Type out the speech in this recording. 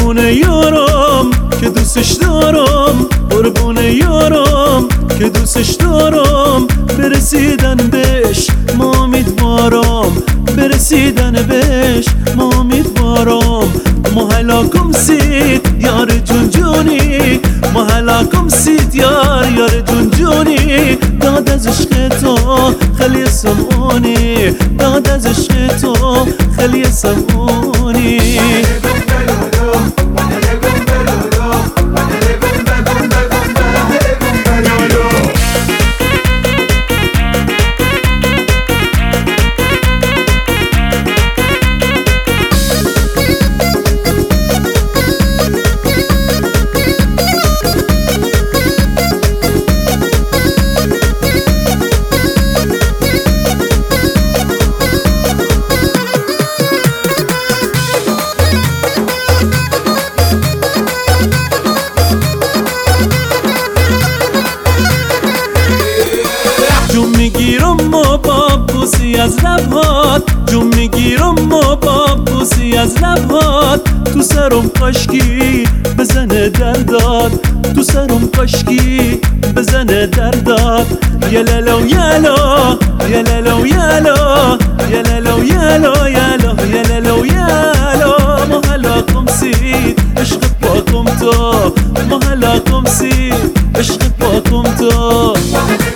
قربونه یارم که دوستش دارم، قربونه یارم که دوستش دارم. برسیدن بهش ما امیدوارم، برسیدن بهش ما امیدوارم. محلاکم سید یار جون جونی، محلاکم سید یار جون جونی. داد از عشق تو خیلی سمونی، داد از عشق تو خیلی سمونی. جون میگیرم ما بابوسی از لبهات، جون میگیرم ما بابوسی از لبهات. تو سرم کاشکی بزنه درداد، تو سرم کاشکی بزنه درداد. یلالو یالا یلالو یالا یلالو یالا یالا یلالو یالا. محلاکم سید عشق پاکم تو، محلاکم سید عشق پاکم تو.